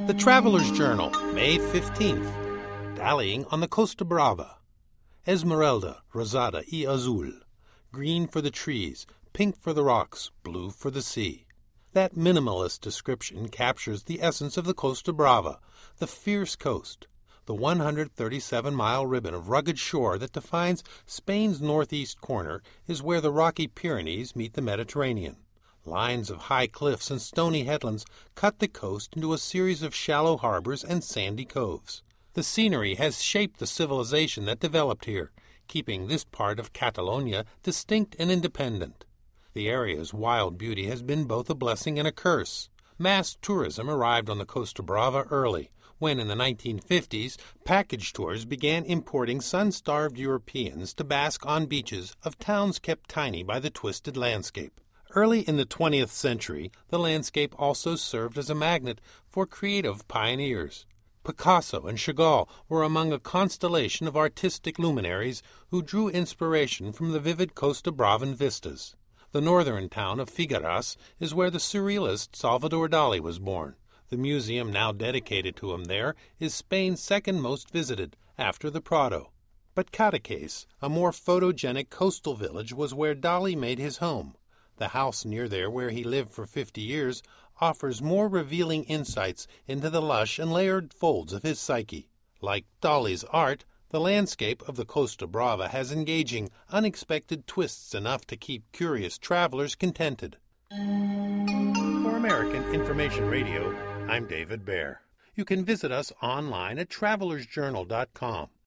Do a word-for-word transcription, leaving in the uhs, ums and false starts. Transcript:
The Traveler's Journal, May fifteenth. Dallying on the Costa Brava. Esmeralda, rosada y azul. Green for the trees, pink for the rocks, blue for the sea. That minimalist description captures the essence of the Costa Brava, the fierce coast, the one hundred thirty-seven mile ribbon of rugged shore that defines Spain's northeast corner is where the rocky Pyrenees meet the Mediterranean. Lines of high cliffs and stony headlands cut the coast into a series of shallow harbors and sandy coves. The scenery has shaped the civilization that developed here, keeping this part of Catalonia distinct and independent. The area's wild beauty has been both a blessing and a curse. Mass tourism arrived on the Costa Brava early, when in the nineteen fifties, package tours began importing sun-starved Europeans to bask on beaches of towns kept tiny by the twisted landscape. Early in the twentieth century, the landscape also served as a magnet for creative pioneers. Picasso and Chagall were among a constellation of artistic luminaries who drew inspiration from the vivid Costa Bravan vistas. The northern town of Figueras is where the surrealist Salvador Dali was born. The museum now dedicated to him there is Spain's second most visited, after the Prado. But Cadaqués, a more photogenic coastal village, was where Dali made his home. The house near there where he lived for fifty years offers more revealing insights into the lush and layered folds of his psyche. Like Dali's art, the landscape of the Costa Brava has engaging, unexpected twists enough to keep curious travelers contented. For American Information Radio, I'm David Baer. You can visit us online at travelers journal dot com.